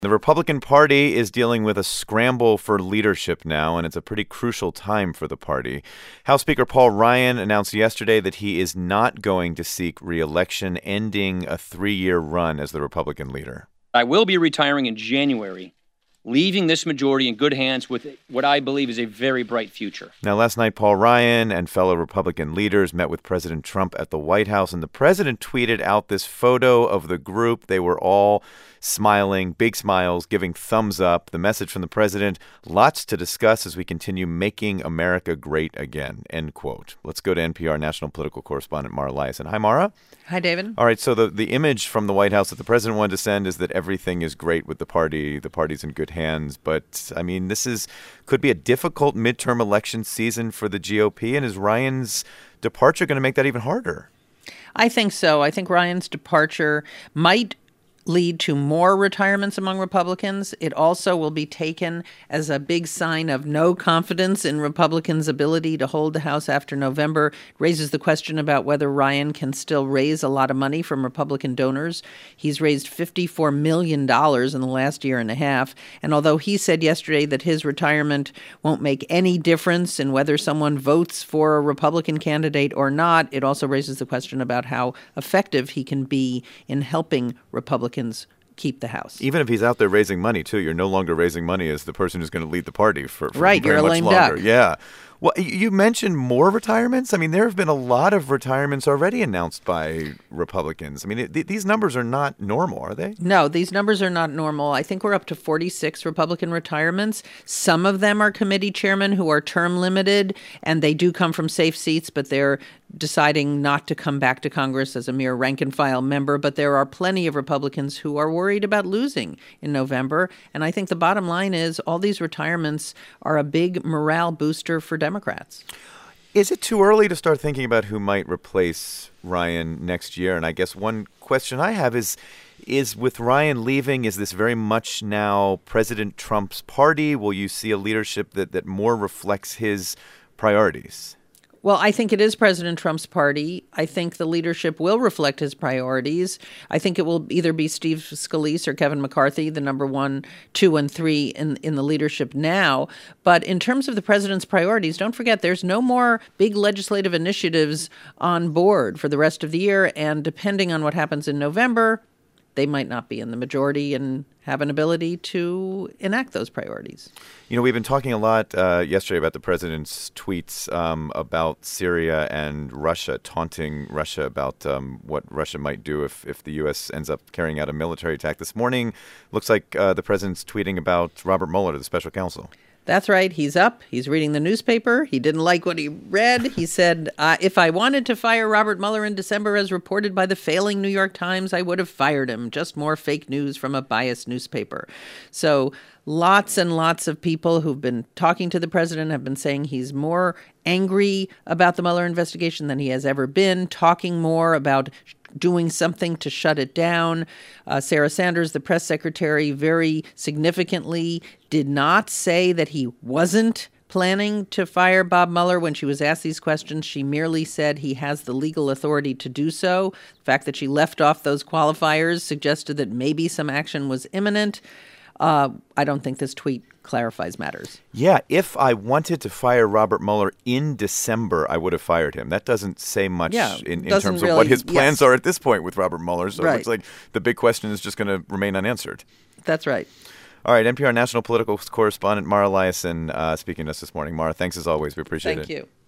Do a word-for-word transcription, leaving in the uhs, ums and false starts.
The Republican Party is dealing with a scramble for leadership now, and it's a pretty crucial time for the party. House Speaker Paul Ryan announced yesterday that he is not going to seek re-election, ending a three-year run as the Republican leader. I will be retiring in January, leaving this majority in good hands with what I believe is a very bright future. Now, last night, Paul Ryan and fellow Republican leaders met with President Trump at the White House, and the president tweeted out this photo of the group. They were all smiling, big smiles, giving thumbs up. The message from the president: lots to discuss as we continue making America great again, end quote. Let's go to N P R national political correspondent Mara Liasson. Hi, Mara. Hi, David. All right, so the, the image from the White House that the president wanted to send is that everything is great with the party. The party's in good hands. But, I mean, this is could be a difficult midterm election season for the G O P. And is Ryan's departure going to make that even harder? I think so. I think Ryan's departure might lead to more retirements among Republicans. It also will be taken as a big sign of no confidence in Republicans' ability to hold the House after November. It raises the question about whether Ryan can still raise a lot of money from Republican donors. He's raised fifty-four million dollars in the last year and a half. And although he said yesterday that his retirement won't make any difference in whether someone votes for a Republican candidate or not, it also raises the question about how effective he can be in helping Republicans keep the House. Even if he's out there raising money, too, you're no longer raising money as the person who's going to lead the party for, for right, very you're a much lame longer. duck. Yeah. Well, you mentioned more retirements. I mean, there have been a lot of retirements already announced by Republicans. I mean, it, th- these numbers are not normal, are they? No, these numbers are not normal. I think we're up to forty-six Republican retirements. Some of them are committee chairmen who are term limited, and they do come from safe seats, but they're deciding not to come back to Congress as a mere rank-and-file member. But there are plenty of Republicans who are worried about losing in November. And I think the bottom line is all these retirements are a big morale booster for Democrats. Is it too early to start thinking about who might replace Ryan next year? And I guess one question I have is, is with Ryan leaving, is this very much now President Trump's party? Will you see a leadership that, that more reflects his priorities? Well, I think it is President Trump's party. I think the leadership will reflect his priorities. I think it will either be Steve Scalise or Kevin McCarthy, the number one, two, and three in, in the leadership now. But in terms of the president's priorities, don't forget there's no more big legislative initiatives on board for the rest of the year. And depending on what happens in November, they might not be in the majority and have an ability to enact those priorities. You know, we've been talking a lot uh, yesterday about the president's tweets um, about Syria and Russia, taunting Russia about um, what Russia might do if, if the U S ends up carrying out a military attack. This morning, looks like uh, the president's tweeting about Robert Mueller, the special counsel. That's right. He's up. He's reading the newspaper. He didn't like what he read. He said, uh, if I wanted to fire Robert Mueller in December, as reported by the failing New York Times, I would have fired him. Just more fake news from a biased newspaper. So lots and lots of people who've been talking to the president have been saying he's more angry about the Mueller investigation than he has ever been, talking more about doing something to shut it down. Uh, Sarah Sanders, the press secretary, very significantly did not say that he wasn't planning to fire Bob Mueller. When she was asked these questions, she merely said he has the legal authority to do so. The fact that she left off those qualifiers suggested that maybe some action was imminent. Uh, I don't think this tweet clarifies matters. Yeah, if I wanted to fire Robert Mueller in December, I would have fired him. That doesn't say much yeah, in, in terms really, of what his plans yes. are at this point with Robert Mueller. So right. It looks like the big question is just going to remain unanswered. That's right. All right, N P R national political correspondent Mara Liasson uh, speaking to us this morning. Mara, thanks as always. We appreciate Thank it. Thank you.